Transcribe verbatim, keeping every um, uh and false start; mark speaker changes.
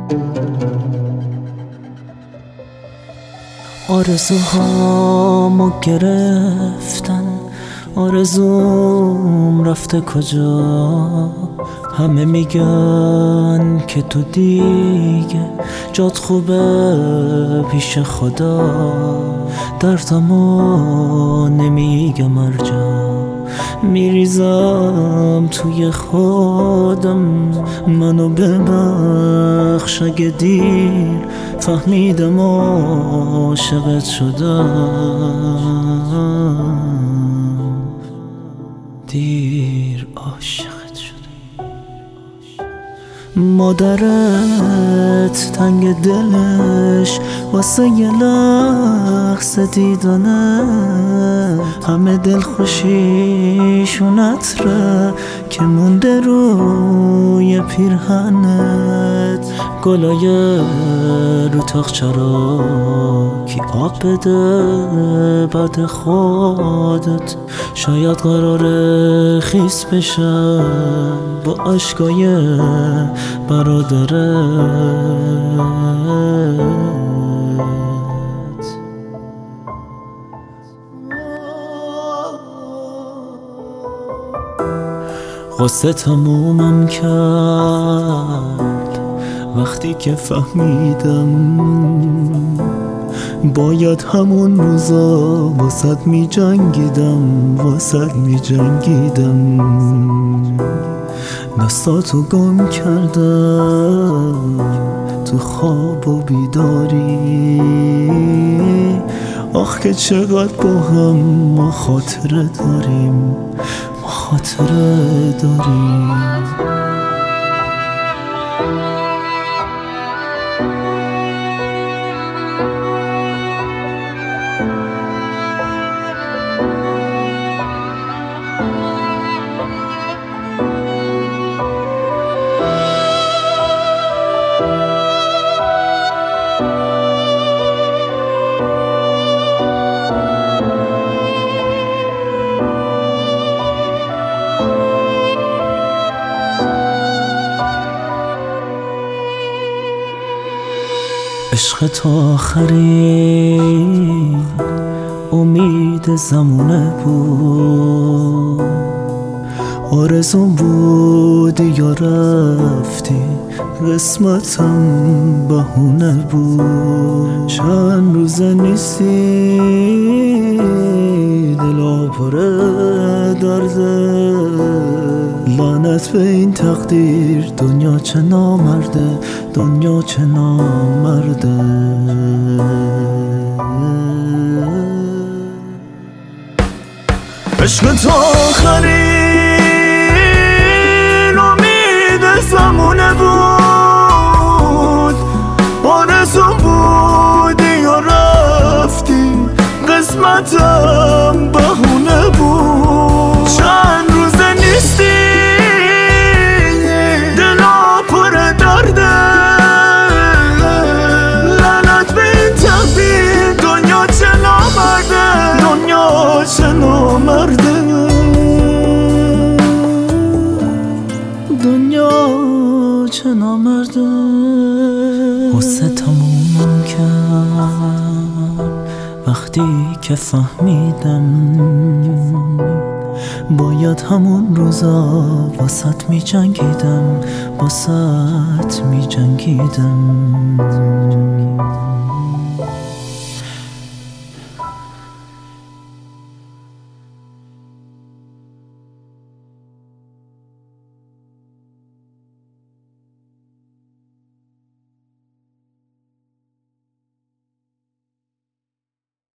Speaker 1: آرزوهامو گرفتن، آرزوم رفته کجا؟ همه میگن که تو دیگه جات خوبه پیش خدا. دردمو نمیگم ارجا، میریزم توی خودم. منو ببخش اگه دیر فهمیدم عاشقت شدم، دیر عاشقت شدم. مادرت تنگ دلش واسه یه لحظه دیدنه، همه دل خوشیشون عطره که مونده روی پیرهنت. گلای رو تاقچه را کی آب بده بعد خودت؟ شاید قراره خیس بشن با عشقای برادرت. غصه تمومم کرد وقتی که فهمیدم باید همون روزا واسد می جنگیدم، واسد می جنگیدم. دستاتو گم کردم تو خواب و بیداری، آخ که چقدر با هم ما خاطره داریم، ما خاطره داریم. عشق تا آخرین امید زمونه بود، آرزون بود یا رفتی قسمتم بهونه بود. چند روزه نیستی دلا پر درده، لعنت به این تقدیر، دنیا چه نامرده، دنیا چه نامرده. عشق تا آخرین امید زمونه بود، آرزون بود یا رفتی قسمتم بهونه بود. چند روزه نیستی دلا پر درده، لعنت به این تقدیر، دنیا چه نامرده، دنیا چه نامرده، دنیا چه نامرده. غصه تمومم کرد وقتی که فهمیدم باید همون روزا واسط می جنگیدم، واسط می جنگیدم.